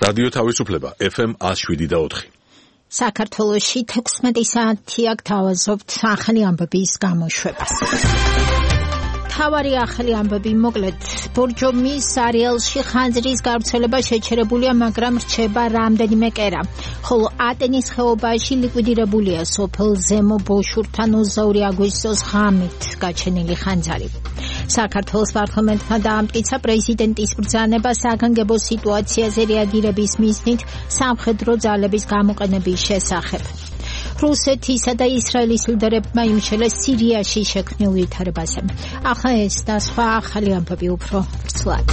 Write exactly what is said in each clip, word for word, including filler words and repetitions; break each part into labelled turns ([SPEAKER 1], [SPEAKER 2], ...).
[SPEAKER 1] რადიო თავისუფლება ეფ ემ one oh seven point four.
[SPEAKER 2] საქართველოში თექვსმეტი საათი აქ თავაზობთ ახალი ამბების გამოშვებას. თავარი ახალი ამბები მოკლედ ბორჯომის არეალში ხანძრის გავრცელება შეჩერებულია, მაგრამ რჩება რამდენიმე კერა, ხოლო ატენის ხეობაში ლიკვიდირებულია სოფელ ზემო ბოშურთან ოცდაორი აგვისტოს ღამით გაჩენილი ხანძარი. საქართველოს პარლამენტმა დაამტკიცა პრეზიდენტის ბრძანება საგანგებო სიტუაციაზე რეაგირების მიზნით სამხედრო ძალების გამოყენების შესახებ. რუსეთისა და ისრაელის ლიდერებმა იმშელეს სირიაში შექმნილ ვითარებაზე. ახლა ეს და სხვა ახალი ამბები უფრო ცვლად.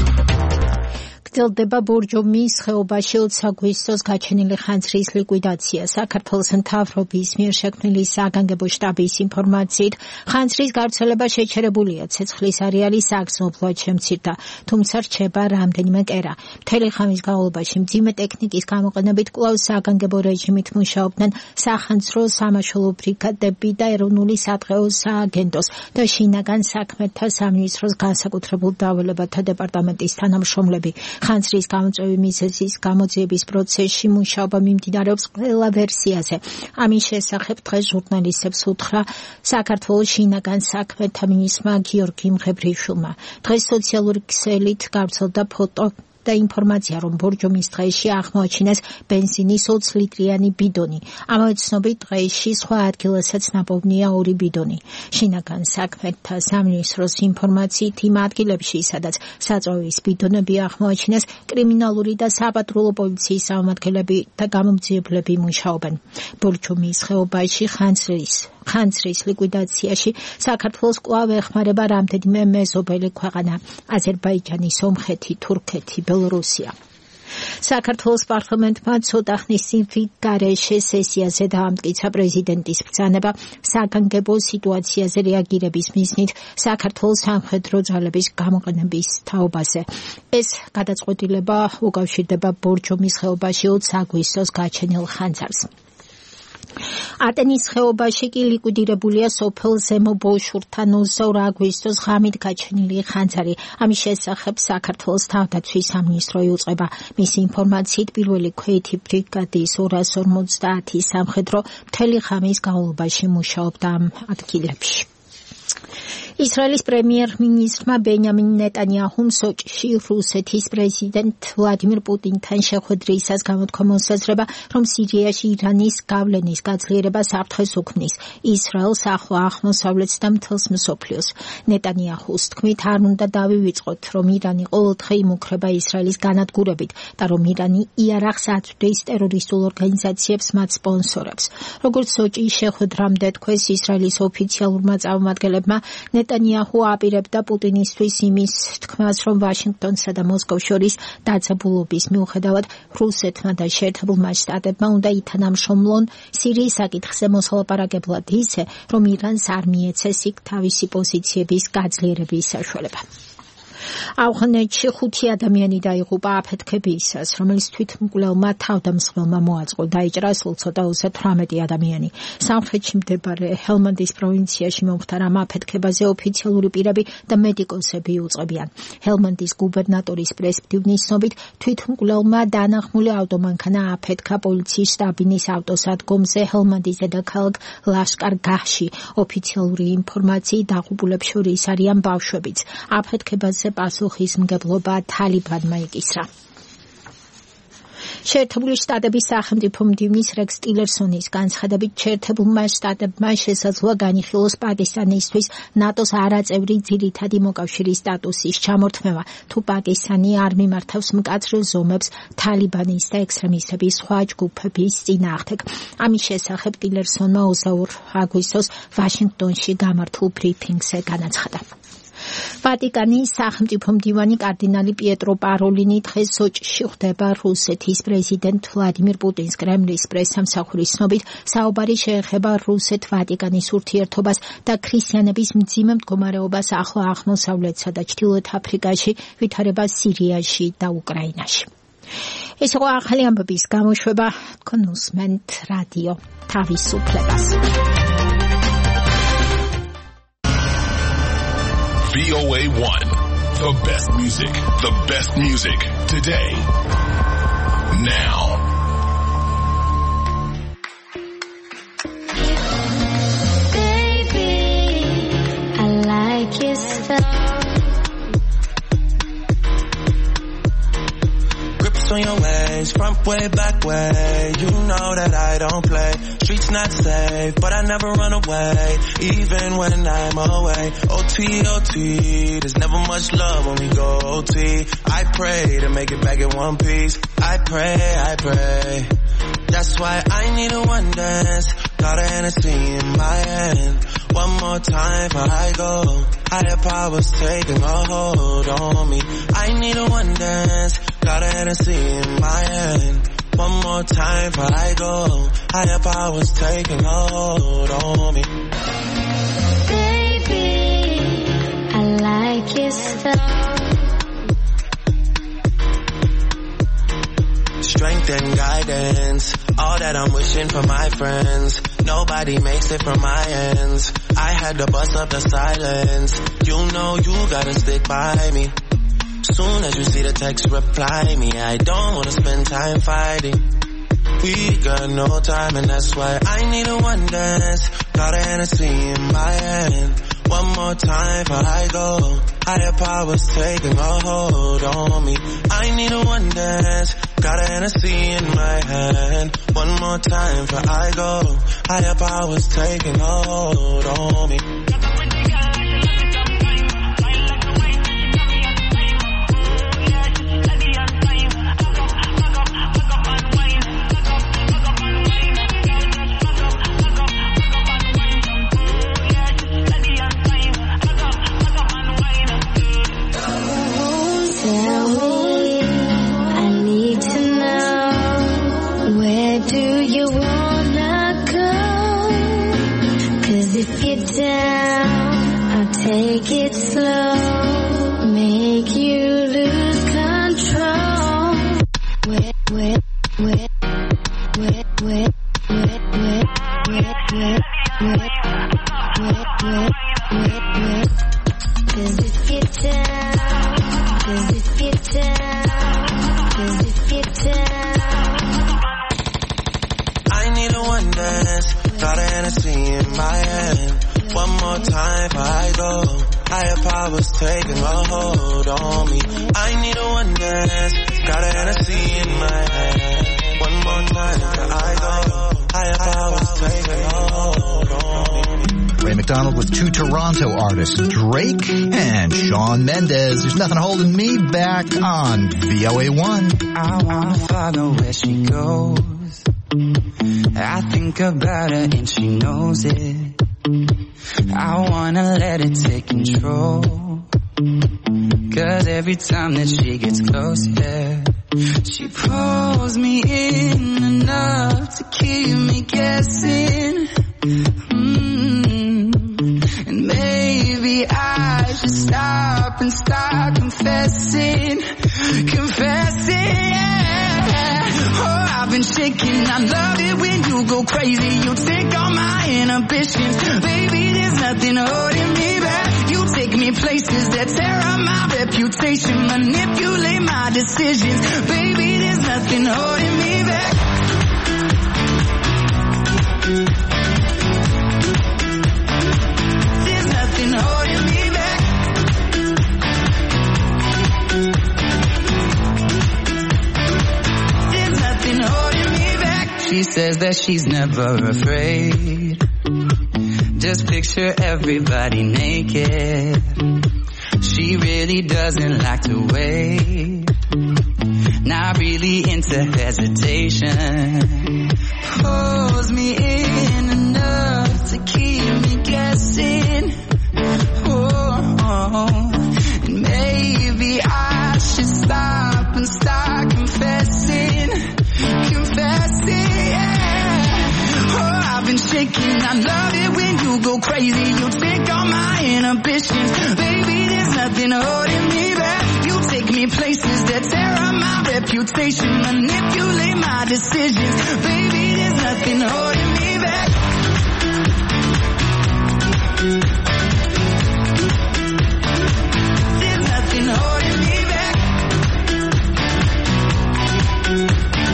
[SPEAKER 2] გრძელდება ბორჯომის ხეობაში ოცი აგვისტოს გაჩენილი ხანძრის ლიკვიდაცია. საქართველოს მთავრობის მიერ შექმნილი საგანგებო შტაბის ინფორმაციით, ხანძრის გავრცელება შეჩერებულია, ცეცხლის არეალი საგრძნობლად შემცირდა, თუმცა რჩება რამდენიმე კერა. მთელი ხამის განმავლობაში მძიმე ტექნიკის გამოყენებით კვლავ საგანგებო რეჟიმით მუშაობდნენ სახანძრო სამაშველო ბრიგადები და ეროვნული სადღეო სააგენტოს და შინაგან საქმეთა სამინისტროს განსაკუთრებულ დავალებათა დეპარტამენტის თანამშრომლები. ხანძრის გამოწვევი მიზეზის გამოძიების პროცესში მუშაობა მიმდინარეობს ყველა ვერსიაზე. ამის შესახებ დღეს ჟურნალისტებს უთხრა საქართველოს შინაგან საქმეთა მინისტრმა გიორგი მღებრიშვილმა. დღეს სოციალური ქსელით გავრცელდა ფოტო და ინფორმაცია, რომ ბორჯომის დღეში აღმოაჩინეს ბენზინის ოცი ლიტრიანი ბიდონი. ამავე ცნობით დღეში სხვა ადგილასაც ნაპოვნია ორი ბიდონი. შინაგან საქმეთა სამინისტროს ინფორმაციით იმ ადგილებში, სადაც საწვავის ბიდონები აღმოაჩინეს, კრიმინალური და საპატრულო პოლიციის წარმომადგენლები და გამომძიებლები მუშაობენ. ბორჯომის ხეობაში ხანძრის ხანძრის ლიკვიდაციაში საქართველოს კვლავ ეხმარება რამდენიმე მეზობელი ქვეყანა: აზერბაიჯანი, სომხეთი, თურქეთი, ბელორუსია. საქართველოს პარლამენტმა ცოტა ხნის წინ გარეშე სესიაზე დაამტკიცა პრეზიდენტის ბრძანება საგანგებო სიტუაციაზე რეაგირების მიზნით საქართველოს სამხედრო ძალების გამოყენების თაობაზე. ეს გადაწყვეტილება უკავშირდება ბორჯომის ხეობაში ოცი აგვისტოს გაჩენილ ხანძარს. ატენის ხეობაში კი ლიკვიდირებულია სოფელ ზემო ბოშურთან ოცდაორი აგვისტოს ღამით გაჩენილი ხანძარი. ამის შესახებ საქართველოს თავდაცვის სამინისტრო იუწყება. მისი ინფორმაციით, პირველი ქვეითი ბრიგადის ორას ორმოცდაათი სამხედრო მთელი ხამის განმავლობაში მუშაობდა ამ ადგილებში. ისრაელის პრემიერ-მინისტრმა ბენიამინ ნეტანიაჰუმ სოჭში რუსეთის პრეზიდენტ ვლადიმირ პუტინთან შეხვედრისას გამოთქვა მოსაზრება, რომ სირიაში ირანის გავლენის გაძლიერება საფრთხეს უქმნის ისრაელს, ახლო აღმოსავლეთს და მთელს მსოფლიოს. ნეტანიაჰუს თქმით, არ უნდა დავივიწყოთ, რომ ირანი ყოველდღე იმუქრება ისრაელის განადგურებით და რომ ირანი იარაღს აწვდის ტერორისტულ ორგანიზაციებს, მათ სპონსორებს. როგორც სოჭის შეხვედრამდე თქვეს ისრაელის ოფიციალურმა წარმომადგენლებმა, ნეტანიაჰუ აპირებდა პუტინისთვის იმის თქმას, რომ ვაშინგტონსა და მოსკოვს შორის დაძაბულობის მიუხედავად რუსეთმა და შეერთებულმა შტატებმა უნდა ითანამშრომლონ სირიის საკითხზე მოსალაპარაკებლად ისე, რომ ირანს არ მიეცეს იქ თავისი პოზიციების გაძლიერების საშუალება. ავღანეთში ხუთი ადამიანი დაიღუპა აფეთქებისას, რომელიც თვითმკვლელმა თავდამსხმელმა მოაწყო. დაიჭრა სულ ცოტა ოცდათვრამეტი ადამიანი. სამხრეთში მდებარე ჰელმანდის პროვინციაში მომხდარ ამ აფეთქებაზე ოფიციალური პირები და მედიკოსები უწყებიან. ჰელმანდის გუბერნატორის პრესპტივნის ცნობით, თვითმკვლელმა დანახმული ავტომანქანა აფეთქა პოლიციის შტაბინის ავტოსადგომზე ჰელმანდის დედაქალაქ ლაშკარ-გაჰში. ოფიციალური ინფორმაციით დაღუპულებს შორის არიან ბავშვებიც. აფეთქებაზე პასუხისმგებლობა თალიბანმა იკისრა. შეერთებული შტატების სახელმწიფო მდივნის რეკს ტილერსონის განცხადებით, შეერთებულმა შტატებმა შესაძლოა განიხილოს პაკისტანისთვის ნატოს არაწევრი ძირითადი მოკავშირის სტატუსის ჩამორთმევა, თუ პაკისტანი არ მიმართავს მკაცრ ზომებს თალიბანის და ექსტრემისტების სხვა ჯგუფების წინააღმდეგ. ამის შესახებ ტილერსონმა ოცდაორი აგვისტოს ვაშინგტონში გამართულ ბრიფინგზე განაცხადა. ვატიკანის სახელმწიფო მდივანი კარდინალი პიეტრო პაროლინი დღეს სოჭში ხვდება რუსეთის პრეზიდენტ ვლადიმირ პუტინს. კრემლის პრესსამსახურის ცნობით, საუბარი შეეხება რუსეთ-ვატიკანის ურთიერთობას და ქრისტიანების მძიმე მდგომარეობას ახლო აღმოსავლეთსა და ჩრდილოეთ აფრიკაში, ვითარებას სირიაში და უკრაინაში. ეს იყო ახალი ამბების გამოშვება. თქვენ უსმენთ რადიო თავისუფლებას.
[SPEAKER 3] V O A one, the best music, the best music today.
[SPEAKER 1] now.
[SPEAKER 3] On your ways, front way, back way. You know that I don't play. Streets not safe, but I never run away, even when I'm away. O T, O T, there's never much love when we go O T. I pray to make it back in one piece. I pray, I pray. That's why I need a one dance. Got a Hennessy in my hand. One more time before I go. Higher powers taking a hold on me. I need a one dance. Got a Hennessy in my hand. One more time before I go. Higher powers taking a hold on me.
[SPEAKER 4] Baby, I like your style.
[SPEAKER 3] Strength and guidance, all that I'm wishing for my friends. Nobody makes it from my ends. I had to bust up the silence. You know you gotta stick by me. Soon as you see the text, reply me. I don't wanna spend time fighting. We got no time and that's why I need a one dance. Got a Hennessy in my hand. One more time before I go. Higher powers taking a hold on me. I need a one dance. Got a Hennessy in my hand. One more time before I go. Higher powers taking a hold on me.
[SPEAKER 4] Take it slow, make you lose control. Wet, wet, wet, wet, wet, wet, wet, wet, wet, wet, wet, wet, wet, wet. Cause if you're down, cause if you're down, cause if you're down.
[SPEAKER 3] I need a one dance, got a Hennessy in my hand. One more time before I go. Higher powers taking a hold on me. I need a one dance. Got a Hennessy in my hand. One more time before I go. Higher powers taking a hold on me.
[SPEAKER 5] Ray McDonald with two Toronto artists, Drake and Shawn Mendes. There's nothing holding me back on V O A one.
[SPEAKER 6] I wanna follow where she goes. I think about her and she knows it. I wanna let it take control. Cause every time that she gets close, yeah, she pulls me in enough to keep me guessing. Mm-hmm. And maybe I should stop and start confessing. Confessing, yeah. Oh, I've been shaking. I love it when you go crazy. You take all my inhibitions. Baby, there's nothing holding me back. You take me places that tear up my reputation. Manipulate my decisions. Baby, there's nothing holding me back. There's nothing holding me back. There's nothing holding me back. She says that she's never afraid. Just picture everybody naked. She really doesn't like to wait. Not really into hesitation. Pulls me in enough to keep me guessing. Oh, oh. And maybe I should stop and start confessing. Confessing, yeah. Oh, I've been shaking. I love it when you go crazy. You take all my inhibitions. Baby, there's nothing holding me back. You take me places that tear up my reputation. Manipulate my decisions. Baby, there's nothing holding me back. There's nothing holding me back.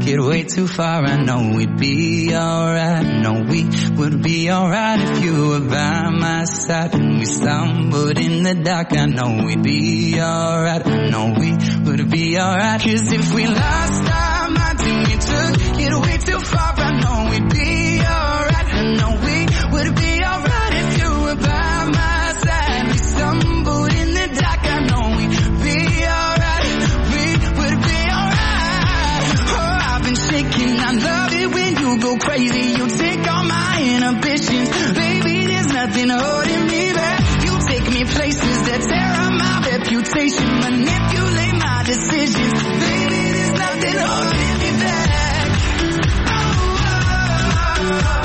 [SPEAKER 6] it way too far. I know we'd be alright. I know we would be alright if you were by my side. When we stumbled in the dark, I know we'd be alright. I know we would be alright. Cause if we lost our minds and we took it way too far, I know we'd be alright. I know we would be alright if you were by my side. We stumbled in the dark, I know we'd be alright. We would be alright. Oh, I've been shaking, I love it when you go crazy. You take all my inhibitions. Baby, there's nothing holding me back. You take me places that tear up my reputation, manipulate my decisions. Baby, there's nothing holding me back. Oh, oh, oh.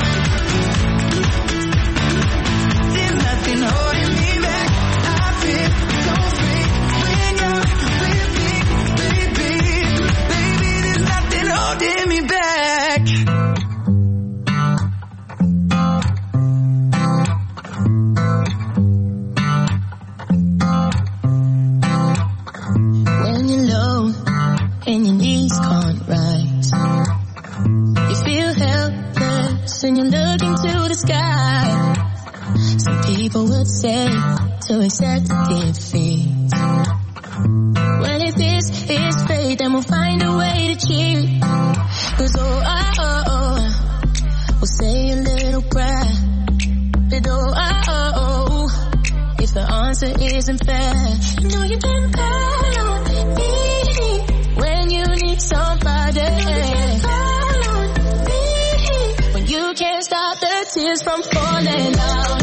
[SPEAKER 6] There's nothing holding me back. I feel so free when you're with me, baby. Baby, there's nothing holding me back.
[SPEAKER 7] When you're low and your knees can't rise, you feel helpless and you're looking to the sky. Some people would say to accept defeat. Well, if this is fate, then we'll find a way to cheat. Cause oh, oh, oh, oh, we'll say a little prayer. But oh, oh, oh, oh, if the answer isn't fair, you know you can call on me when you need somebody. Call on me when you can't stop the tears from falling down.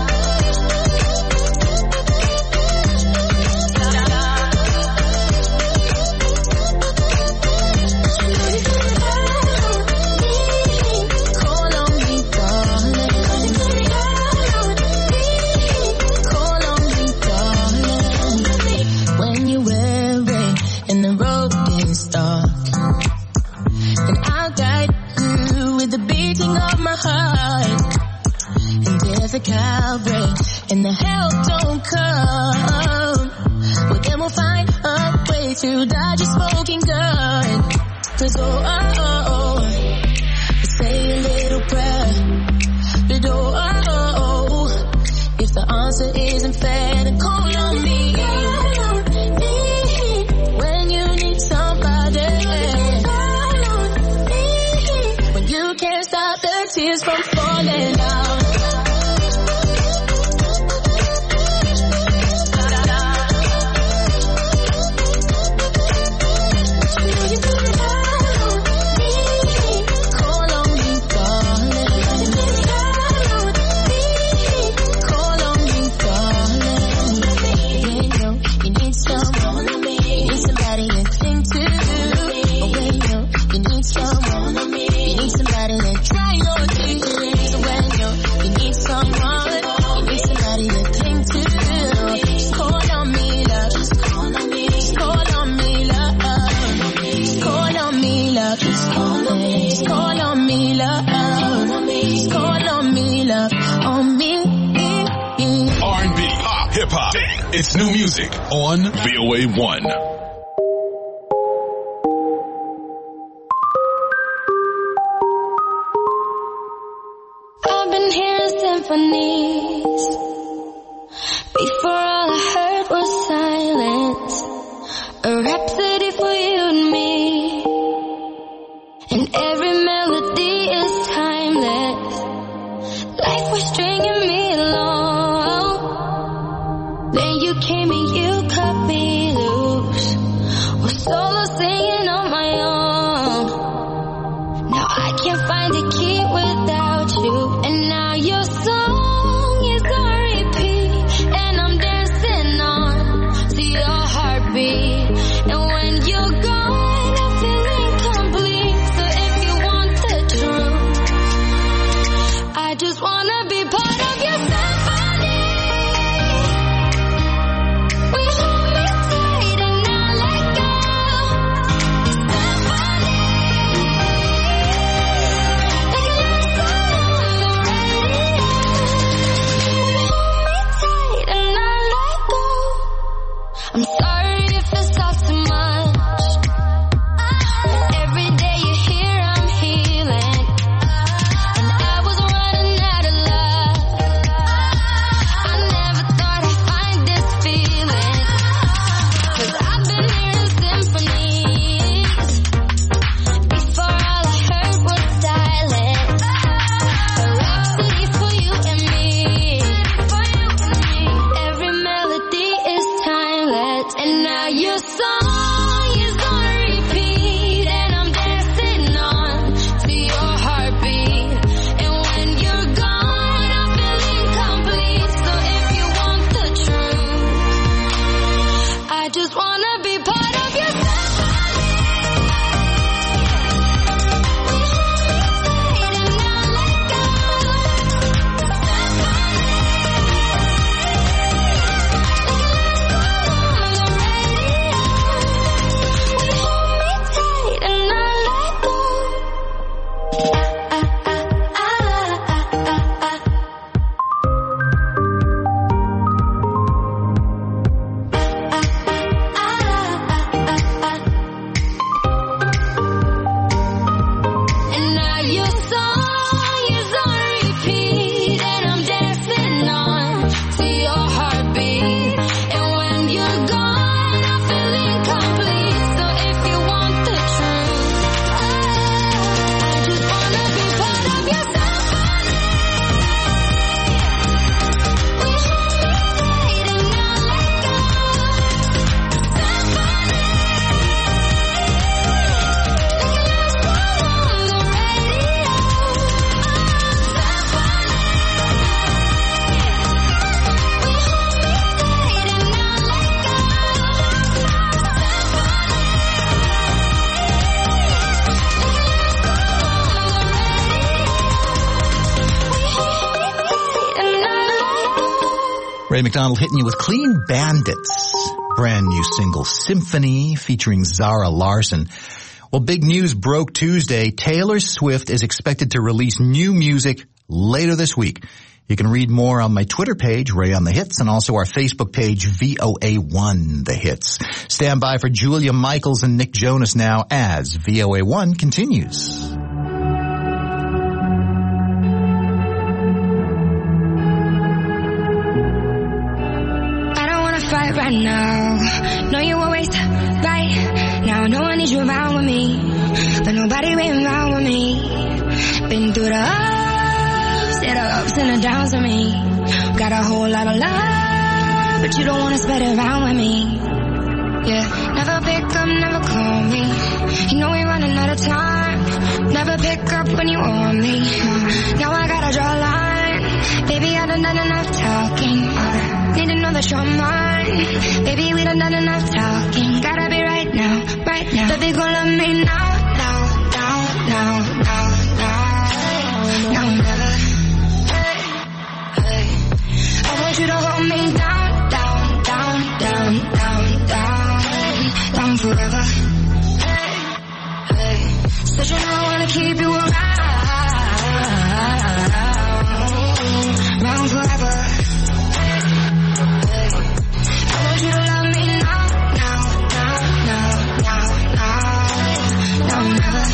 [SPEAKER 7] The cow breaks and the help don't come, well then we'll find a way to dodge a smoking gun. Cause oh, oh, oh, oh, we'll say a little prayer. But oh, oh, oh, oh, if the answer isn't fair, then call on me. Call on me when you need somebody. Call on me when you can't stop the tears from falling down.
[SPEAKER 1] It's new music on V O A one.
[SPEAKER 4] I've been hearing symphonies. Before all I heard was silence. A rhapsody for you and me. And every melody is timeless. Life was stringing me along. Then you came and you cut me loose. Was solo singing on my own. Now I can't find a key without you. And now your song is on repeat. And I'm dancing on to your heartbeat. And when you're gone, I feel incomplete. So if you want the truth, I just wanna be part of your symphony. Symphony. Like a love song.
[SPEAKER 5] Ray McDonald hitting you with Clean Bandits. Brand new single, Symphony, featuring Zara Larsson. Well, big news broke Tuesday. Taylor Swift is expected to release new music later this week. You can read more on my Twitter page, Ray on the Hits, and also our Facebook page, V O A one The Hits. Stand by for Julia Michaels and Nick Jonas now as V O A one continues.
[SPEAKER 8] I don't wanna fight right now. No, you always right now. No one needs you around with me, but nobody waiting around with me. Been through the ups, yeah, the ups and the downs with me. Got a whole lot of love, but you don't wanna spread it around with me. Yeah, never pick up, never call me. You know we running out of time. Never pick up when you want me. Now I gotta draw a line. Baby, I done done enough talking. Need to know that you're mine. Baby, we done done enough talking. Gotta be right now, right now. Baby, gon' love me now, now, now, now, now, now, now, never. Hey, hey. I want you to hold me down, down, down, down, down, down, down forever. Hey, hey. Said you know I wanna keep you around, around forever. You to love me now, now, now, now, now, now, now, never.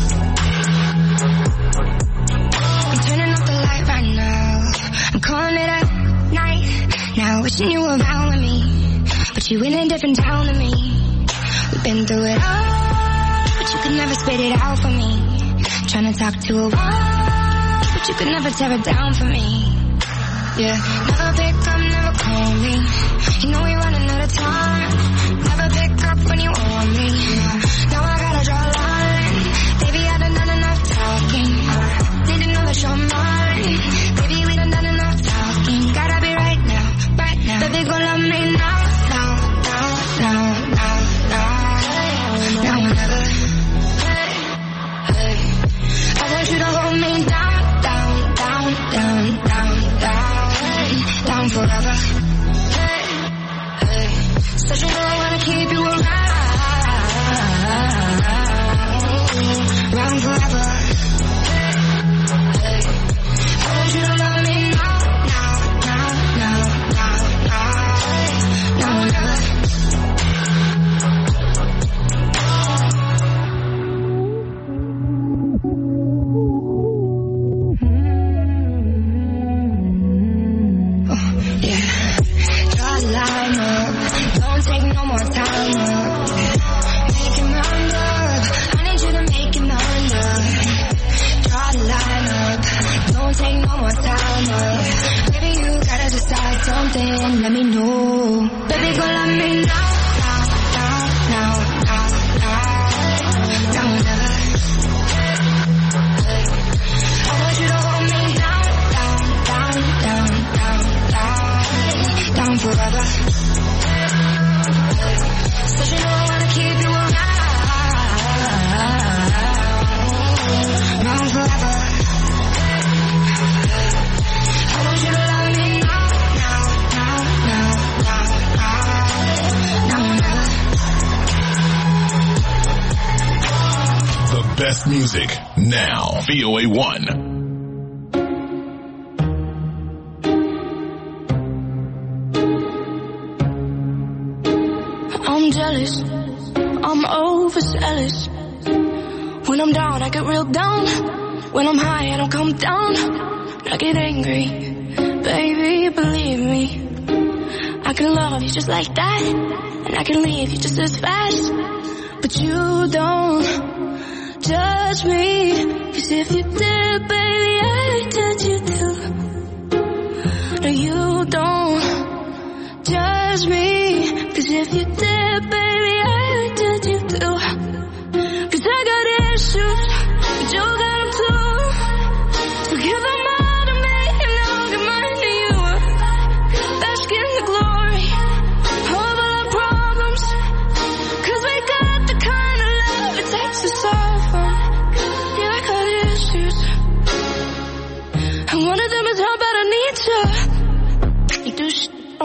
[SPEAKER 8] I'm turning off the light right now. I'm calling it a night. Now wishing you were around with me, but you in a different town than me. We've been through it all, but you could never spit it out for me. Trying to talk to a wall, but you could never tear it down for me. Yeah, never pick up, never call me. You know we running out of time. Never pick up when you want me. Now I gotta draw a line. Baby, I done done enough talking. Need to know that you're mine. Baby, we done done enough talking. Gotta be right now, right now. Baby, gon' love me now, now, now, now, now, now, now, whenever. Hey, hey. I want you to hold me down, down, down, down, down, down, down forever. Said you know I wanna keep you around, around forever. Hey, I want you to love me now, now, now, now, now, now, never. Oh, yeah. Draw the line up. Don't take no more time up. Make him under. I need you to make him under. Draw the line up. Don't take no more time up. Baby, you gotta decide something. Let me know. Baby, go love me now, now, now, now, now, now, whenever. Hey, I want you to hold me down, down, down, down, down, down, down forever. Said you know I wanna keep you around, around forever. I want you to love me now, now, now, now, now, now, never.
[SPEAKER 1] The best music now. V O A one.
[SPEAKER 7] I'm jealous, I'm overzealous. When I'm down, I get real down. When I'm high, I don't come down. I get angry, baby, believe me. I can love you just like that, and I can leave you just as fast. But you don't judge me, 'cause if you did, baby, I'd judge you too. No, you don't judge me, 'cause if you did, baby, I'd judge you too. 'Cause I got issues, but you got them too. So give them all to me, and I'll give mine to you. Bask in the glory of all our problems, 'cause we got the kind of love it takes to solve them. Yeah, I got issues, and one of them is how bad I need you. You do shit I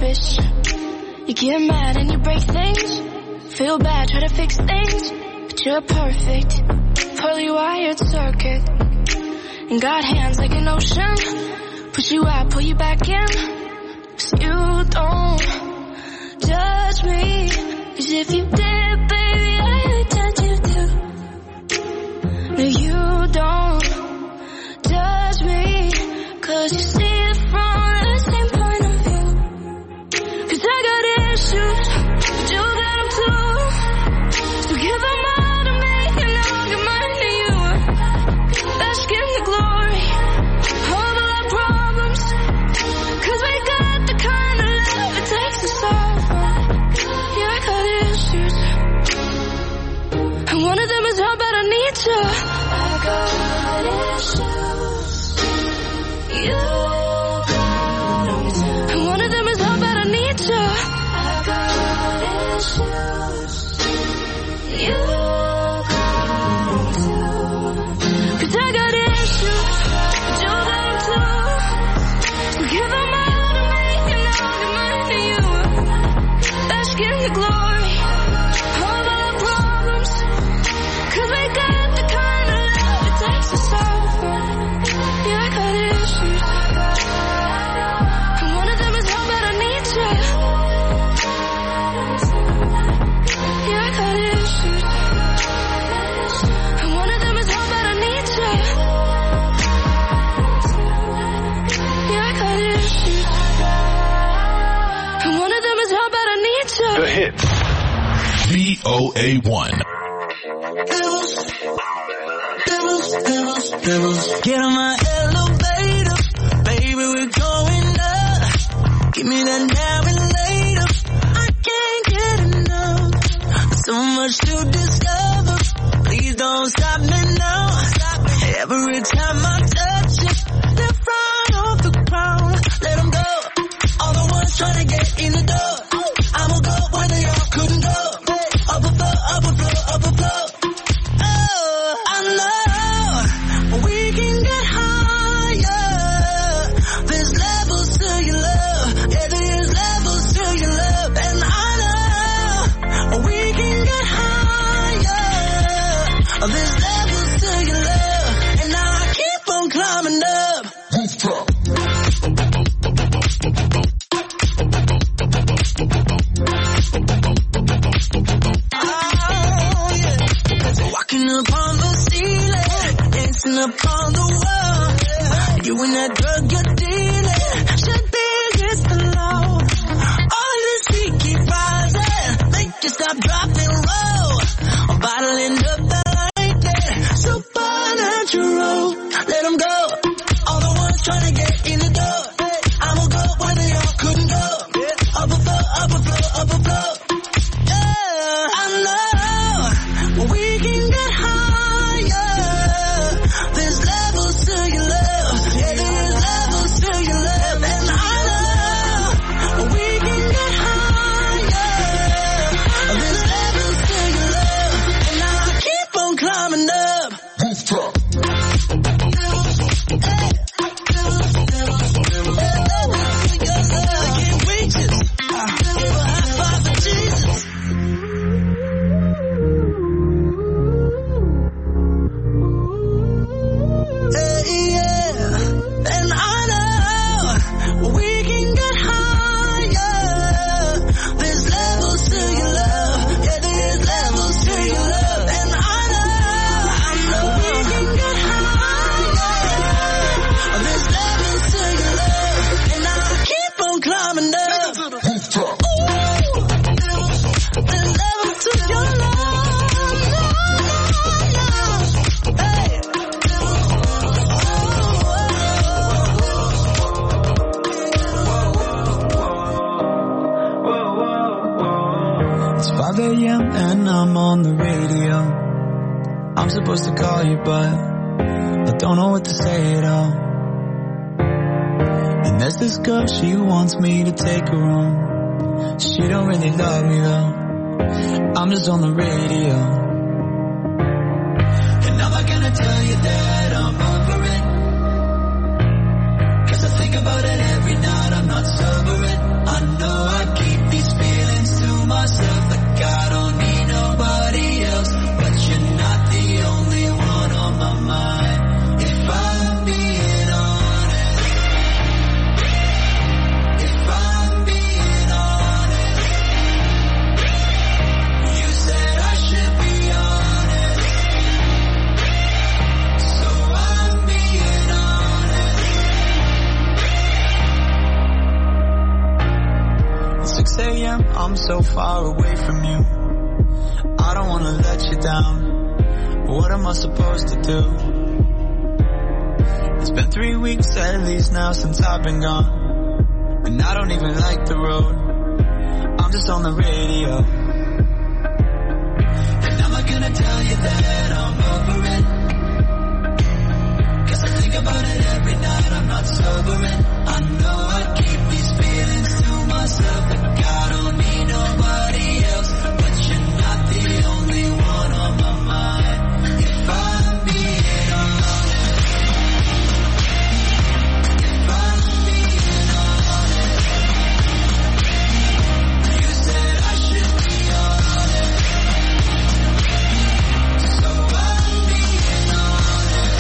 [SPEAKER 8] wish. You get mad and you break things. Feel bad, try to fix things. But you're perfect, poorly wired circuit. And got hands like an ocean. Push you out, pull you back in. Cause you don't judge me. Cause if you did, baby, I would judge you too. No, you don't judge me. Cause you see it from the same point of view. Cause I got issues, but you got them too. So give them all to me and I'll give mine to you. Bask in the glory of all our problems. Cause we got the kind of love it takes to solve them. Yeah, I got issues. And one of them is how bad I need you. I got issues. You got them too. And one of them is how bad I need you. I got issues. You got them too. Cause I got issues, but you got them too. So give them all to me and I'll give mine to you. Bask in the glory of all our problems. Cause we got the kind of love it takes to solve them. Yeah, I got issues. And one of them is how bad I need you. Yeah, I got issues. And one of them is how bad I need you. Yeah, I got issues. And one of them is how bad I need you.
[SPEAKER 1] The hits. V O A one.
[SPEAKER 6] Get on my elevator, baby, we're going up. Give me that now and later. I can't get enough. So much to discover. Please don't stop me now. Every time I touch it, they're right off the ground. Let them go. All the ones trying to get in the door. I will go where they all couldn't go. Up above, up above, up above. Oh, I know. We can get higher. There's levels to your love. Yeah, there's levels to your love. And I know we can get higher. There's levels to your love. And I keep on climbing up. Oh, yeah. Walking upon the ceiling, dancing upon the wall. You and that drug you're dealing should be against the law. All this heat keep rising, make you stop, drop, and roll. I'm bottling up that lightning, supernatural. Let them go. All the ones trying to get in the door. I will go where they all couldn't go. Up above, up above, up above. Yeah, I know we can get higher. There's levels to your love. Yeah, there's levels to your love. And I know we can get higher. There's levels to your love. And I keep on climbing up. I can't reach it. Give a high five for Jesus. Hey, yeah. And I know we can get higher. There's levels to your love. Yeah, there's levels to your love. And I know, I know we can get higher. There's levels to your love. And I keep on climbing up. Ooh, there's levels to your love. Hey. It's five a.m. and I'm on the radio. I'm supposed to call you, but I don't know what to say at all. And there's this girl, she wants me to take her home. She don't really love me though. I'm just on the radio. And I'm not gonna tell you that I'm over it. Cause I think about it every night, I'm not sobering. I know I'm so far away from you. I don't wanna let you down. What am I supposed to do? It's been three weeks at least now since I've been gone, and I don't even like the road. I'm just on the radio, and I'm not gonna tell you that I'm over it, 'cause I think about it every night. I'm not sobering. I know I keep these feelings to myself, like I don't need nobody else, but you're not the only one on my mind. If I'm being honest, if I'm being honest, you said I should be honest, so I'm being honest.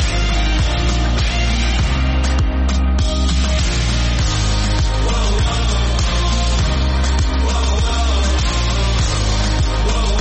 [SPEAKER 6] Whoa, whoa, whoa, whoa, whoa,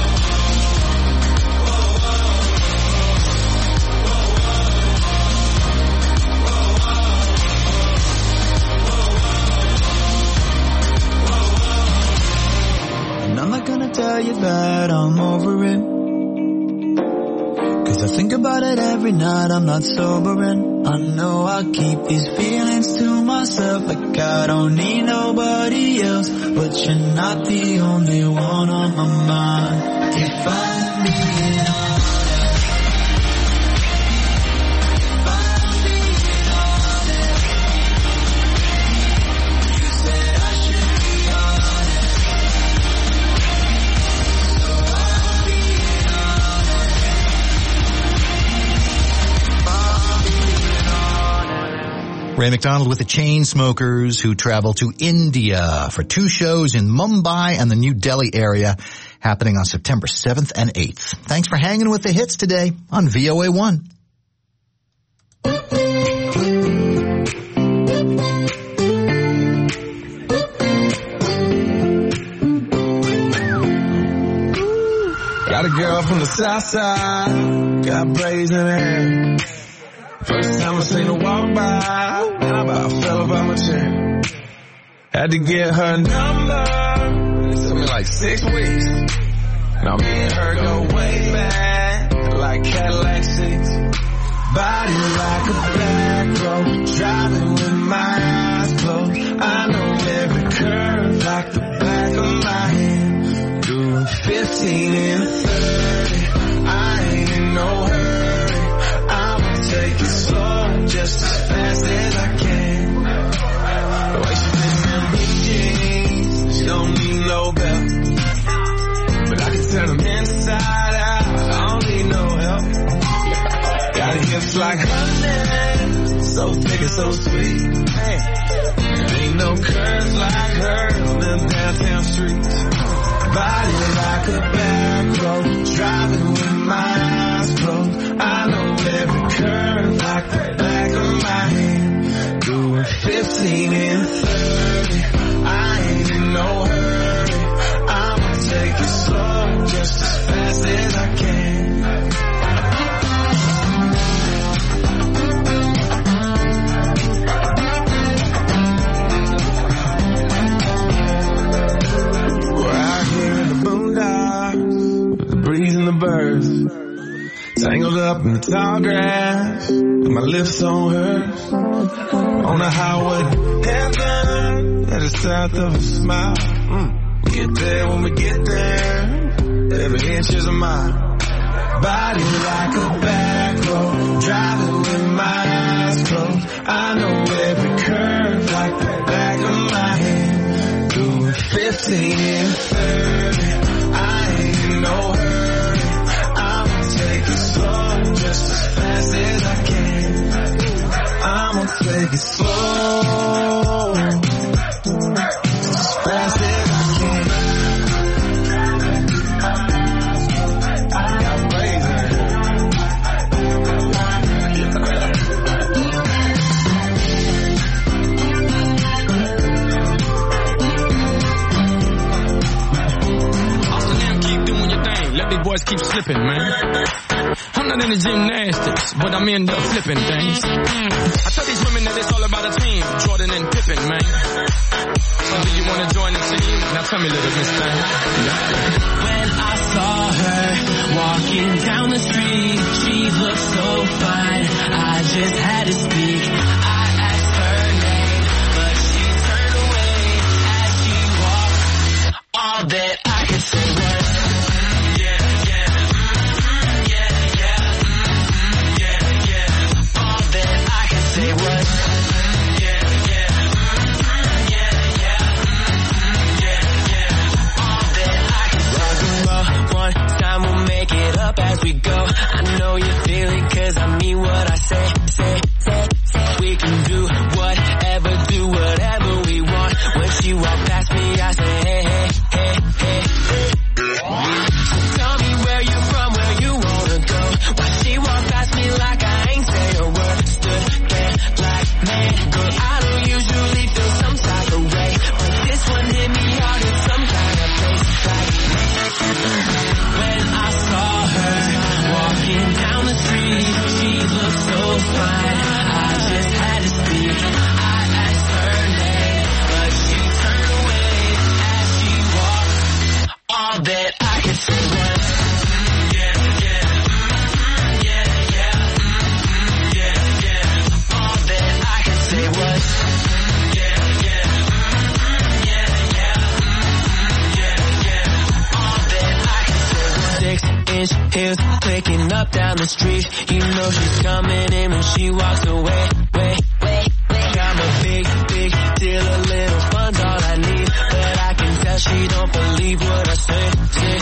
[SPEAKER 6] And I'm not gonna tell you that I'm over it, 'cause I think about it every night. I'm not sobering. I know I keep these feelings to myself, like I don't need nobody else, but you're not the only one on my mind. If I'm being honest, if I'm being honest, you said I should be honest, so I'm being honest. I'm being honest.
[SPEAKER 5] Ray McDonald with the Chainsmokers, who travel to India for two shows in Mumbai and the New Delhi area, happening on September seventh and eighth. Thanks for hanging with the hits today on V O A one.
[SPEAKER 3] Got a girl from the south side, got braids in her hair. First time I seen her walk by, and I about fell about my chair. Had to get her number, it took me like six weeks. Now me and her go way back, like Cadillac seats. Body like a back road, driving with my eyes closed. I know every curve like the back of my hand. Doing fifteen and thirty, I ain't in no hurry. I'ma take it slow, just as fast as I can. The way she fits in these jeans, she don't need no belt, but I can turn them inside out, I don't need no help. Got hips like honey, so thick and so sweet. Hey, there ain't no curves like hers on them downtown streets. Body like a back road, driving with my eyes closed. I know every curve like the back of my hand. Doing fifteen and thirty, I ain't in no hurry. I'ma take it slow, just as fast as I can. Breeze and the birds, tangled up in the tall grass, with my lips on hers. On the highway to heaven, at the south of a smile. Mm. We get there when we get there, every inch is a mile. Body like a back road, driving with my eyes closed. I know every curve like the back of my hand. Doing fifteen and thirty, I ain't in no hurry. I'ma take it slow, just as fast as I can. I'ma take it slow, just as fast as I can. I got braids in her.
[SPEAKER 9] Let these boys keep slipping, man. I'm not into gymnastics. things, but I'm in the flipping things. I tell these women that it's all about a team, Jordan and Pippen, man. So do you want to join the team? Now tell me, little miss thing.
[SPEAKER 3] When I saw her walking down the street, she looked so fine, I just had to speak. I asked her name, but she turned away as she walked. All that I could say was, yeah, yeah, yeah, yeah, yeah, yeah. All that I could say was, yeah, yeah, yeah, yeah, yeah, yeah. All that I could say. Rock and roll, one time we'll make it up as we go. I know you feel it 'cause I mean what I say, say, say, say. We can do whatever, do whatever we want. When she walked past me, I say, hey, hey, hey, hey, hey. So tell me where you from, where you wanna go. Why she walked past me like I ain't say a word. Stood there like, man, girl, I don't usually feel some type of way, but this one hit me hard in some kind of place. Like, when I saw her walking down the street, she looked so fine, I just had to speak. I asked her name, but she turned away as she walked. All that I could say was, yeah, yeah, yeah, yeah, yeah, yeah. All that I could say was, yeah, yeah, yeah, yeah, yeah, yeah. All that I could say was, six inch heels clicking up down the street. You know she's coming in when she walks away. Wait, wait, wait. Got my big, big deal, a little fun's all I need, but I can tell she don't believe what I say. say.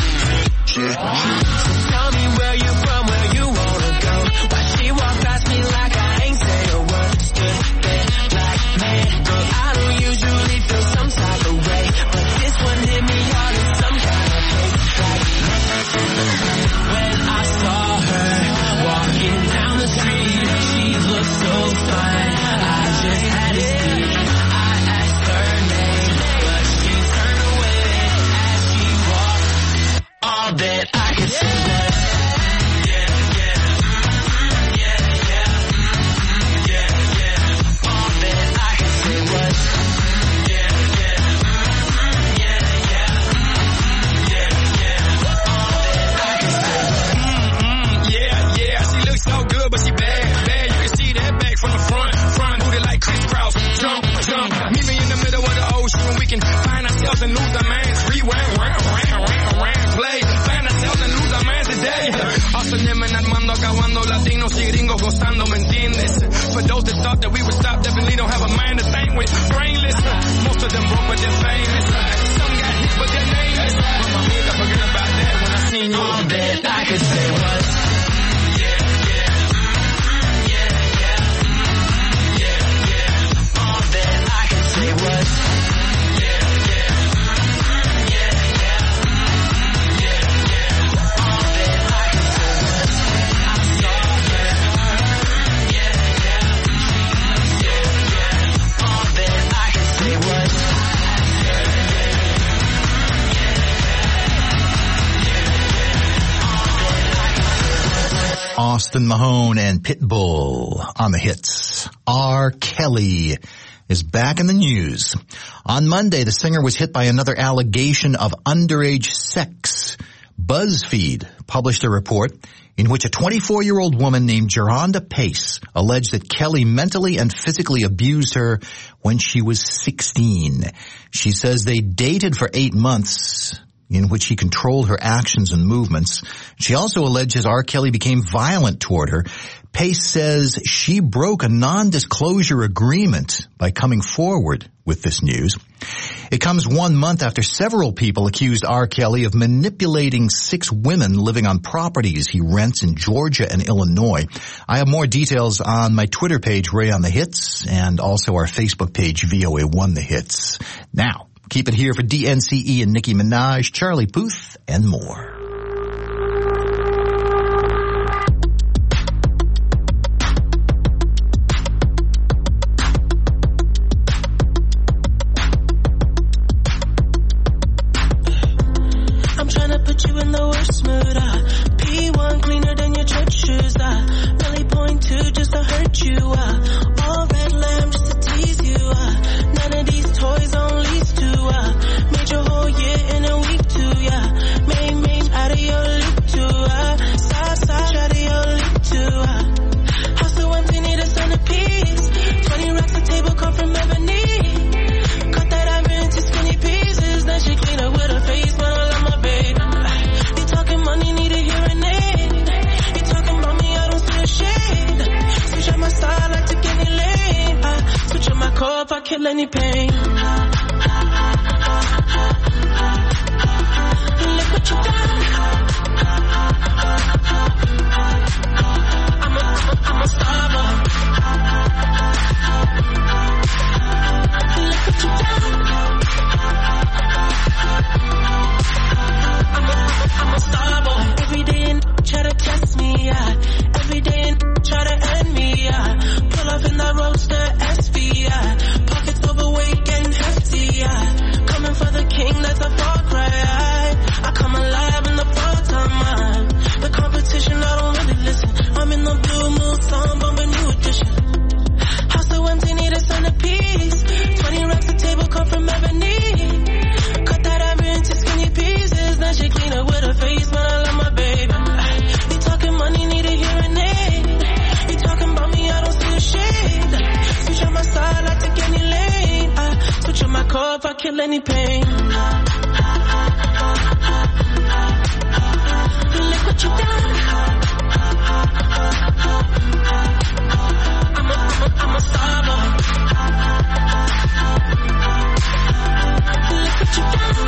[SPEAKER 3] So tell me where you from, where you wanna go. Why she walked past me like I ain't say a word. Stood there like, man, girl, I don't usually feel some type of way, but this one hit me hard in some kind of place. Like, when I saw her walking down the street, she looked so fine, I just had to speak. I asked her name, but she turned away as she walked. All that I could say was, yeah, yeah, yeah, yeah, yeah, yeah. All that I could say was, yeah, yeah, yeah, yeah, yeah, yeah. All that I could say was,
[SPEAKER 9] Mm-mm, yeah, yeah, she looks so good, but she bad, bad. You can see that back from the front, front booty like Chris Cross. Jump, jump, meet me in the middle of the ocean. We can find ourselves and lose our minds. Rewind, round, round, round, round, play. Find ourselves and lose our minds today. Hustling and armando, acabando, latinos y gringos gozando, ¿me entiendes? For those that thought that we would stop, definitely don't have a mind to think with. Brainless, most of them broke but they're famous. Some got hit but they're nameless. But my amiga, forget about that when I seen you.
[SPEAKER 3] all that I could say was, yeah, yeah, yeah, yeah, yeah, yeah. All that I could say was, yeah, yeah, yeah, yeah, yeah, yeah. All that I could say was, I saw her, yeah, yeah, yeah, yeah. All that I could say was, yeah, yeah, yeah,
[SPEAKER 5] Austin Mahone and Pitbull on the hits. R. Kelly is back in the news. On Monday, the singer was hit by another allegation of underage sex. BuzzFeed published a report in which a twenty-four-year-old woman named Geronda Pace alleged that Kelly mentally and physically abused her when she was sixteen. She says they dated for eight months, in which he controlled her actions and movements. She also alleges R. Kelly became violent toward her. Pace says she broke a non-disclosure agreement by coming forward with this news. It comes one month after several people accused R. Kelly of manipulating six women living on properties he rents in Georgia and Illinois. I have more details on my Twitter page, Ray on the Hits, and also our Facebook page, V O A one The Hits. Now, keep it here for D N C E and Nicki Minaj, Charlie Puth, and more.
[SPEAKER 3] I'm tryna put you in the worst mood. Uh, P one cleaner than your church shoes. Uh, really point kill any pain. Look what you done. I'm a, I'm a star boy. Look what you done. I'm a, I'm a star boy. Every day and try to test me, yeah. Every day and try to end me, yeah. Pull up in that roadster S V, yeah. Pockets overweight getting hefty, yeah. Coming for the king, that's a far cry, yeah. I come alive in the fall time, man. The competition, I don't really listen. I'm in the blue moon, song, bumping new edition. House so empty, need a centerpiece. Twenty racks a table come from ebony. Cut that ivory into skinny pieces. Now she clean up with her face, man, I love my baby. You talking money, need a hearing aid. You talking about me, I don't see a shade. Switch on my side, I take any lane. I switch on my car if I kill any pain. Look what you done. I'm a, I'm a, I'm a star boy. Look what you done.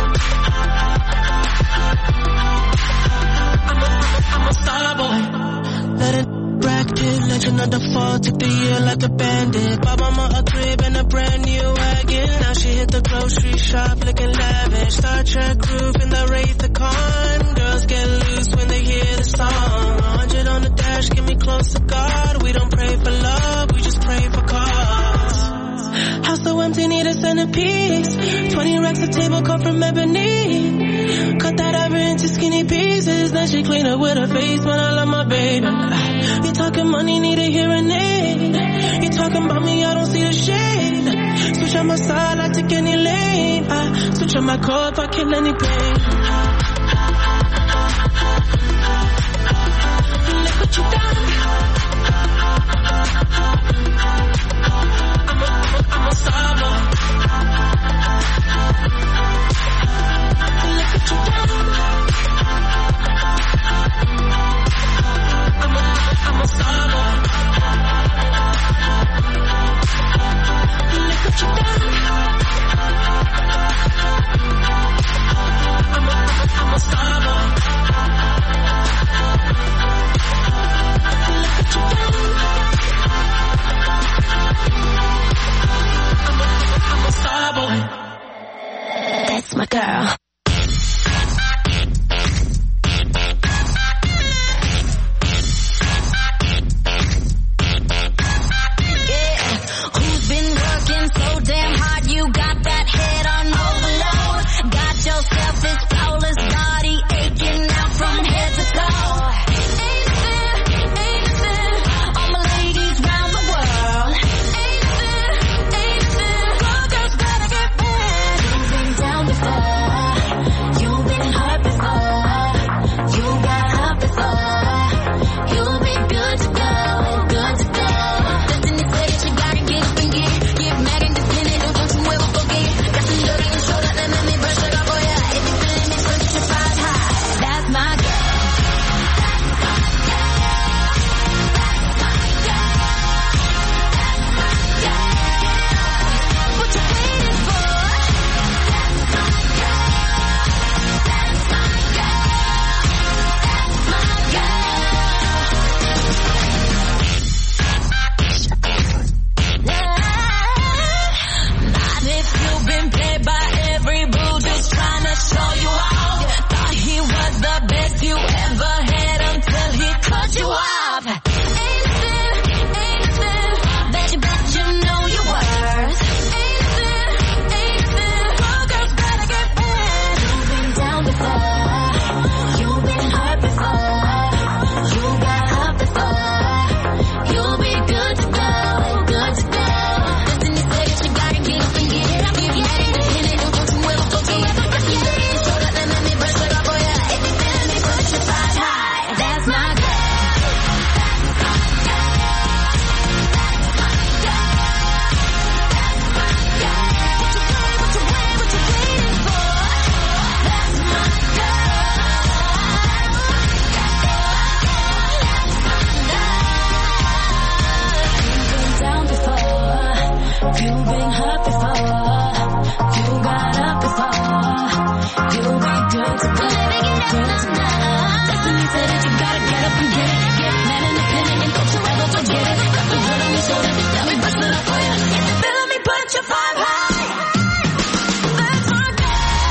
[SPEAKER 3] I'm a, I'm a star boy. Let it bracket, legend of the fall, took the year like a bandit. Bought mama a crib and a brand new wagon. Now she hit the grocery shop looking lavish. Star Trek roof in the Wraith the Con. Girls get loose when they hear the song. Hundred on the dash, get me close to God. We don't pray for love, we just pray for cause. House so empty, need a centerpiece. Twenty racks of table come from ebony. Cut that ivory into skinny pieces. Then she clean up with her face when I love my baby. You talking money, need a hearing aid. You talking about me, I don't see the shade. Switch on my side, I take any lane. I switch on my car if I kill any pain. Look what you done. I'm a, I'm a, I'm a star boy. Look what you done. I'm a, I'm a star boy. Look what you done. I'm a, I'm a star boy. Look what
[SPEAKER 7] to go. Girls tonight, destiny said that you gotta get up and get it. Get mad independent and don't you ever forget it. Got the world on your shoulder, let me bust it up for you. If you feeling me, put your five high. That's my girl.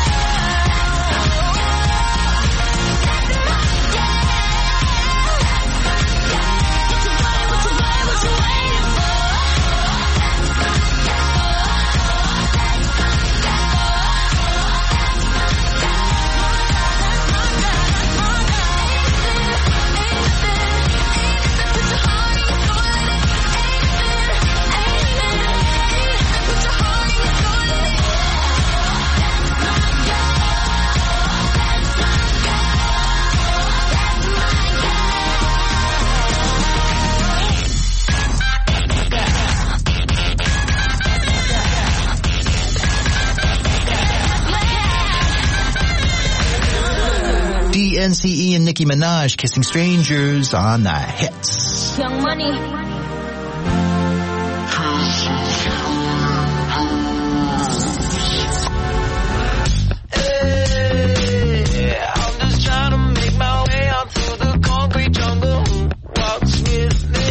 [SPEAKER 5] N C E and Nicki Minaj kissing strangers on the hits.
[SPEAKER 7] Young Money.
[SPEAKER 3] Hey, I'm just trying to make my way out through the concrete jungle. Who walks with me?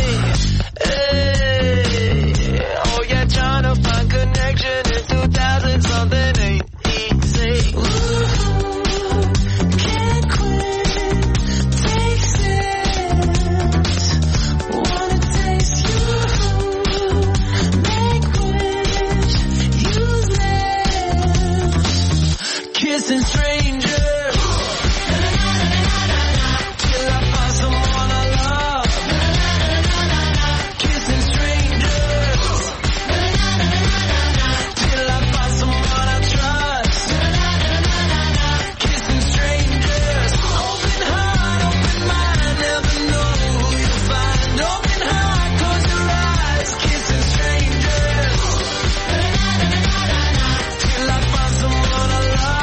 [SPEAKER 3] Hey, oh yeah, trying to find connection in two thousand something ain't easy. Ooh. Kissing strangers till I find someone I love. Kissing strangers till I find someone I trust. Kissing strangers, open heart, open mind, never know who you find. Open heart, close your eyes. Kissing strangers till I find someone I love.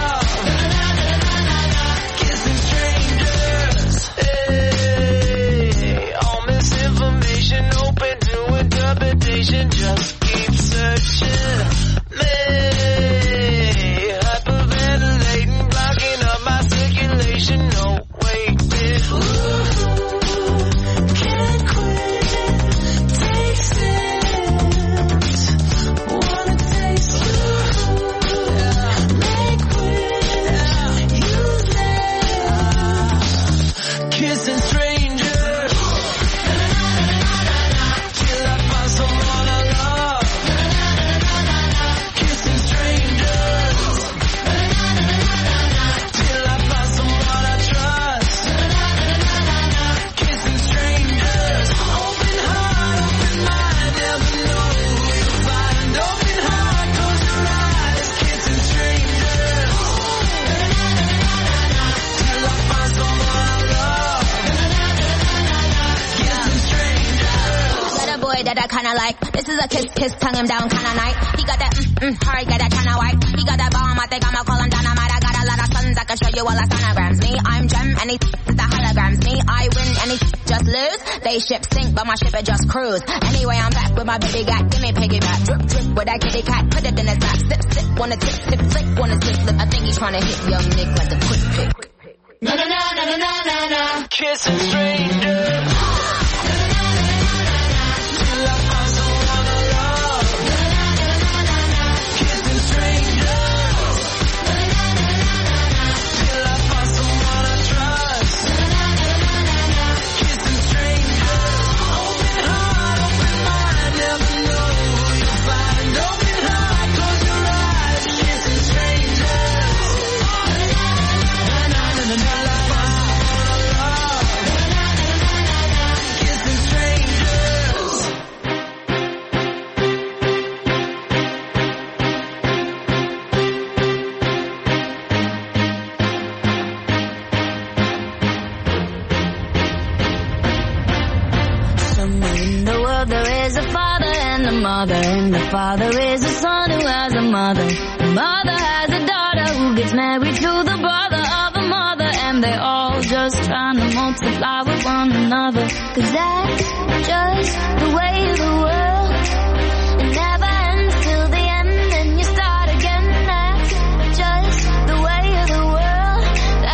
[SPEAKER 3] Open to interpretation, just keep searching. Me, hyperventilating, blocking up my circulation. No waiting. Ooh, can't quit. Take sips. Wanna taste you. Make wish. Useless. Kissing strangers.
[SPEAKER 7] That I kinda like. This is a kiss, kiss, tongue him down kinda night. He got that, mm, mm, hard, got that kinda white. He got that bomb, I think I'ma call him dynamite. I got a lot of sons, I can show you all the sonograms. Me, I'm Gem, and he is the holograms. Me, I win, and he just lose. They ship sink, but my ship it just cruise. Anyway, I'm back with my baby gat. Give me piggyback, drip, drip, with that kitty cat. Put it in his lap, sip, sip, wanna tip, tip, flick, wanna slip, slip. I think he's trying to hit young Nick like a quick pick. Na na na na na na na.
[SPEAKER 3] Kissing strangers.
[SPEAKER 7] Mother and the father is a son who has a mother. The mother has a daughter who gets married to the brother of a mother, and they all just trying to multiply with one another. Cause that's just the way of the world. It never ends till the end, and you start again. That's just the way of the world.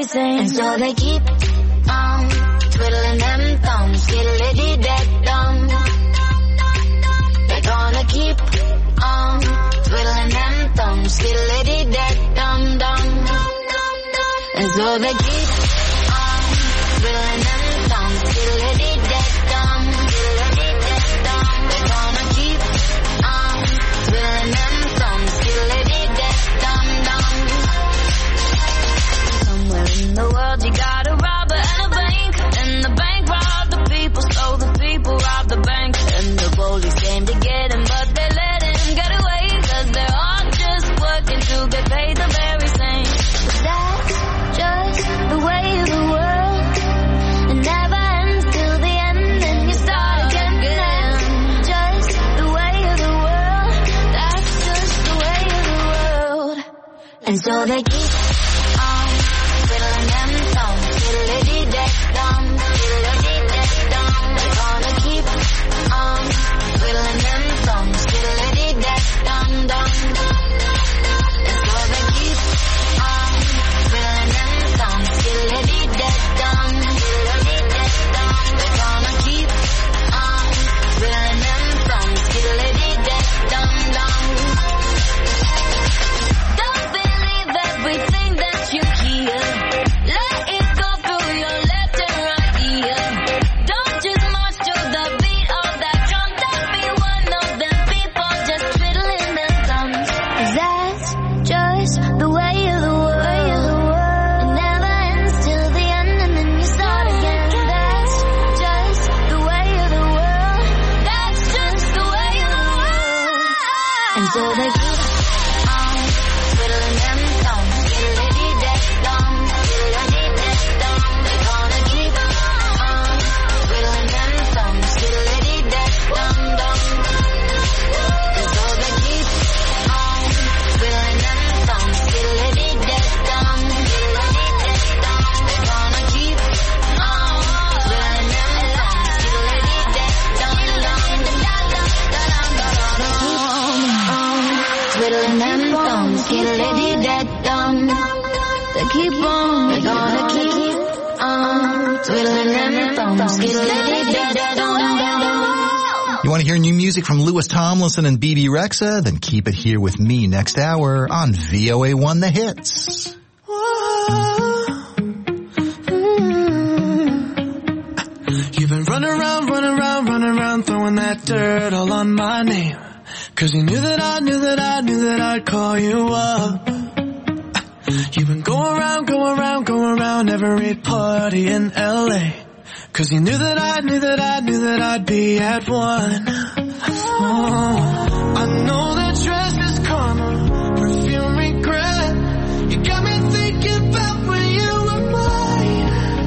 [SPEAKER 8] same. And so they keep on twiddling them thumbs, skiddly-dee-dee-dum. They're gonna keep on twiddling them thumbs, skiddly-dee-dee-dum-dum. And so they keep on twiddling them thumbs, skiddly-dee-dee-dum. They're gonna keep on twiddling them thumbs, skiddly-dee-dee-dum-dum. Somewhere in the world you got a robber and a bank, and the bank robbed the people, so the people robbed the bank. And the police came to get him, but they let him get away, cause they're all just working to get paid the very same. But that's just the way of the world. It never ends till the end, and you start again. That's just the way of the world. That's just the way of the world. And so they keep on twiddling them thumbs, skiddly-dee-dee-dum, skiddly-dee-dee-dum. They're gonna keep on twiddling them thumbs, skiddly-dee-dee-dum-dum. And so they keep on twiddling them thumbs, skiddly-dee-dee-dum, skiddly-dee-dee-dum. They're gonna keep on twiddling them thumbs, skiddly-dee-dee-dum-dum. Don't believe everything that you hear. Let it go through your left and right ear. Don't just march to the beat of that drum. Don't be one of them people just twiddling their thumbs. 'Cause that's just the way of the world. It never ends till the end, and then you start again. That's just the way of the world. That's just the way of the world. And so they keep on twiddling them thumbs, skiddly-dee-dee-dum, skiddly-dee-dee-dum. They're gonna keep on twiddling them thumbs, skiddly-dee-dee-dum-dum. And so they keep on twiddling them thumbs, skiddly-dee-dee-dum, skiddly-dee-dee-dum. They're gonna keep on twiddling them thumbs, skiddly-dee-dee-dum. Twiddling them thumbs, skiddly-dee-dee-dum. They keep on, they're gonna keep on twiddling them thumbs, skiddly-dee-dee-dum.
[SPEAKER 5] You want to hear new music from Louis Tomlinson and B B Rexha? Then keep it here with me next hour on V O A one The Hits.
[SPEAKER 3] You've been running around, running around, running around, throwing that dirt all on my name. 'Cause you knew that I knew that I knew that I'd call you up. You've been going around, going around, going around every party in L A. 'Cause you knew that I knew that I knew that I'd be at one. Oh, I know that dress is karma, perfume regret. You got me thinking about when you were mine.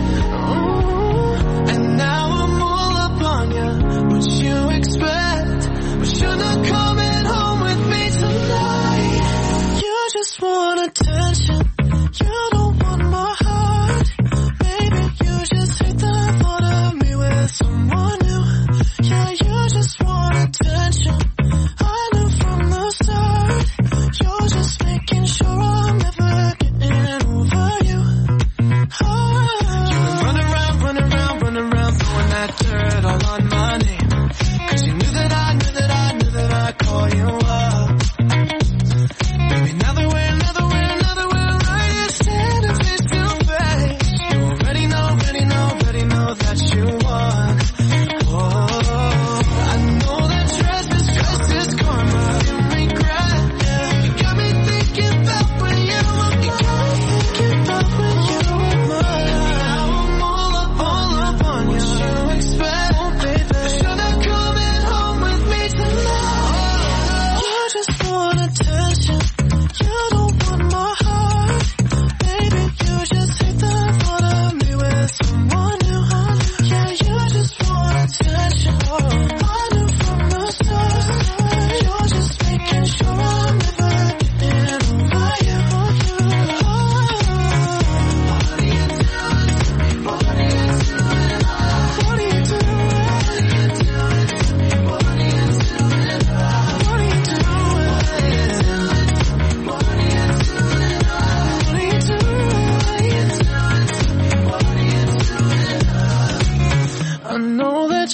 [SPEAKER 3] Oh, and now I'm all up on you. What you expect? But you're not coming home with me tonight. You just want attention. You don't want my heart. Baby, you just hate the thought of me with someone new. Yeah, you just want attention. I knew from the start. You're just making sure I'm never getting over you. Oh, you've been running around, running around, running around, throwing that dirt all on my name. 'Cause you knew that I knew that I knew that I'd call you up. Baby, now that we're, now that we're, now that we're right here standing face to face, you already know, already know, already know that you won. Oh, I know that dress is, dress is karma, you regret. Yeah, you got me thinking about when you were, you got me thinking about when you were mine. Now I'm all up, all up on you. What you expect, oh baby? But you're not coming home with me tonight. You just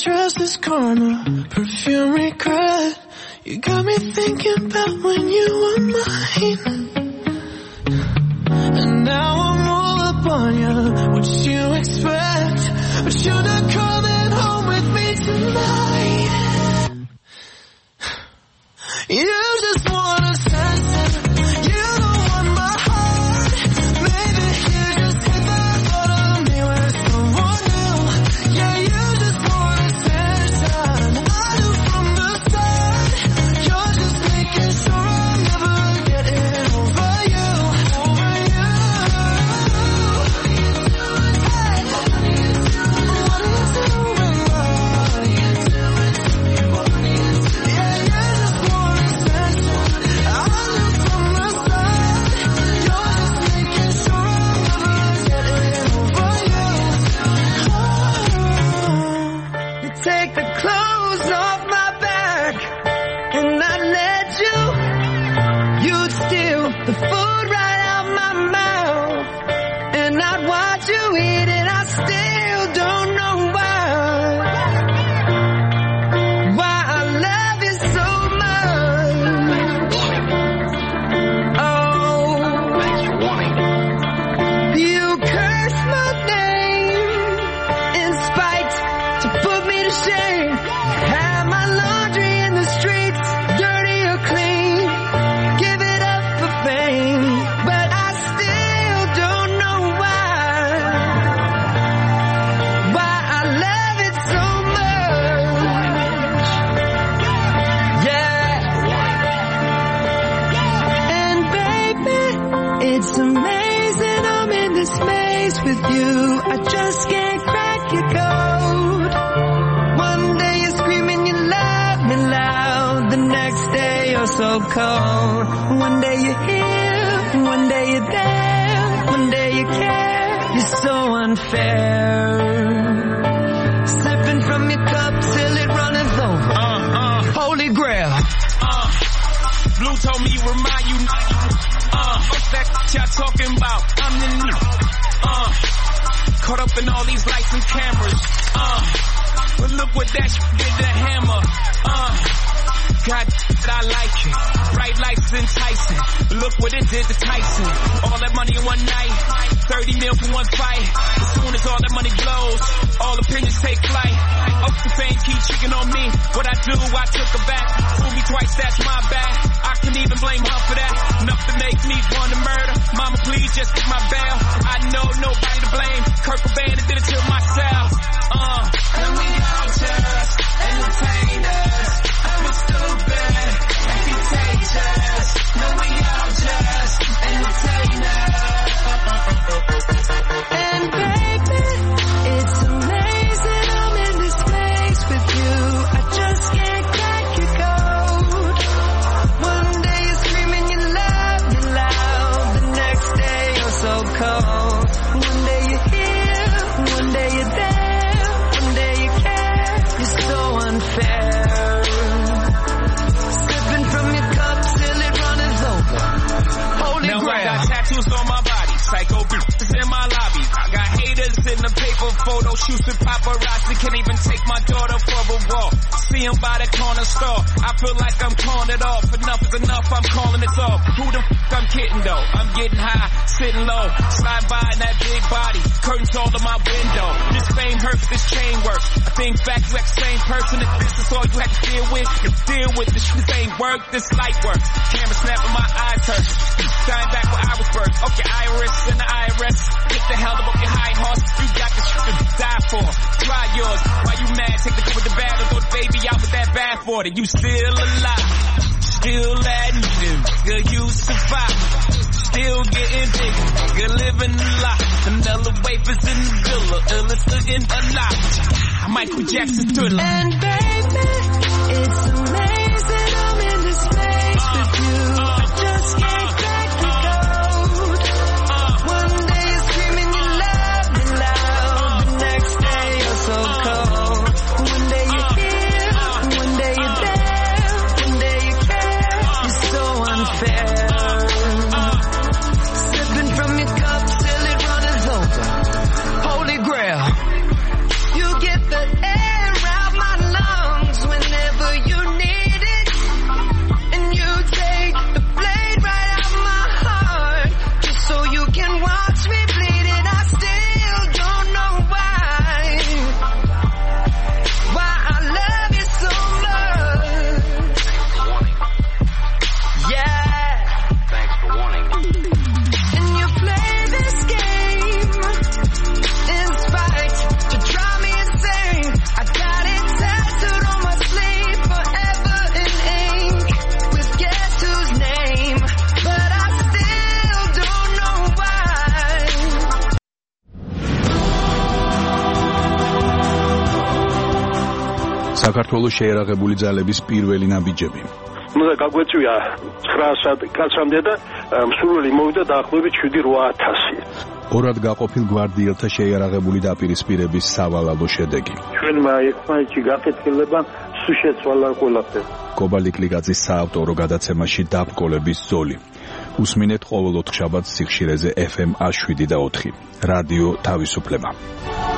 [SPEAKER 3] trust is karma, perfume regret. You got me thinking about when you were mine. And now I'm all up on you, what you expect? But you're not coming home with me tonight. You just want attention, you don't want my heart. Maybe you just hit the thought of me with someone new. Yeah, you just want attention, I knew from the start. You're just making sure I'm never getting over you, over you. Hey, what are you doing? What are you doing? Yeah, you just want attention, I knew from the start. You're just making sure I'm never getting over you. You take the clothes off my back and I let you. You'd steal the food right out my mouth and I'd watch you eat it. I still don't know why. Why I love you so much. Oh, you curse my name in spite to put me to shame. Have my laundry in the streets, dirty or clean. Give it up for fame, but I still don't know why. Why I love it so much. Yeah. And baby, it's amazing I'm in this maze with you. I just can't crack your code. One day you're screaming you love me loud, the next day you're so cold. One day you're here, one day you're there, one day you care. You're so unfair. Sipping from your cup till it runneth over.
[SPEAKER 9] Uh, uh,
[SPEAKER 3] Holy grail.
[SPEAKER 9] uh. Blue told me remind you, uh, what's that y'all talking about? I'm the new, uh, caught up in all these lights and cameras, uh, but look what that sh- did to Hammer, uh, God, I like it. Bright lights enticing. Look what it did to Tyson. All that money in one night. thirty mil for one fight. As soon as all that money blows, all opinions take flight. Up the fame, keep cheating on me. What I do, I took her back. Fool me twice, that's my bad. I can even blame her for that. Enough to make me want to murder. Mama, please just get my bail. I know nobody to blame. Kurt Cobain did it to myself. Uh.
[SPEAKER 3] And we all just entertainers. I'm stupid and contagious. No, we all just entertainers. And baby, it's amazing I'm in this place with you. I just can't crack your code. One day you're screaming you love me loud, the next day you're so cold. One day you're here, one day you're there, one day you care. You're so unfair. Sipping from your cup till it runneth over. Holy
[SPEAKER 9] Now
[SPEAKER 3] grail.
[SPEAKER 9] I got tattoos on my body, psycho bitches in my lobby. I got haters in the paper photo shoots with paparazzi. Can't even take my daughter for a walk. See him by the corner store. I feel like I'm calling it off. Enough is enough, I'm calling it off. Who the f*** I'm kidding though? I'm getting high, sitting low. Slide by in that big body. Curtains all in my window. This fame hurts, this chain works. I think back to that same person. If this is all you had to deal with, you deal with this. This ain't work, this light works. Camera snapping, my eyes hurt. Dying back where I was birthed. Okay, Iris and the I R S. Get the hell up off your high horse. You got the shit to die for. Try yours. Why you mad? Take the good with the bad. Or throw the baby out with that bad for it. You still alive. Still adding new. Good, you survive. Still getting bigger. Good living a lot. Vanilla wafers in the villa. Illest in a lot. Michael Jackson thriller.
[SPEAKER 3] And baby, it's amazing I'm in this place with you. I just can't crack your code. One day you're screaming you love me loud, the next day you're so cold. One day you're here, one day you're there, one day you care. You're so unfair. Sipping from your cup till it runneth over. Holy grail. You get the air out my
[SPEAKER 1] საქართველოს შეერაღებული ძალების პირველი ნაბიჯები.
[SPEAKER 10] უნდა გაგვეწვია ცხრა კაცამდე და მსურველი მოვიდა დაახლოებით შვიდი რვა ათასი.
[SPEAKER 1] ორად გაყოფილ გვარდიელთა შეიარაღებული დაპირისპირების სავალალო შედეგი.
[SPEAKER 10] ჩვენმა ერთმანეთში გაკეთილება სულ შეცვალა ყველაფერი.
[SPEAKER 1] კობალიკ ლიგაძის საავტორო გადაცემაში დაბრკოლების ზოლი. უსმინეთ ყოველ ოთხშაბათს სიხშირეზე ეფ ემ ას შვიდი და ოთხი. რადიო თავისუფლება.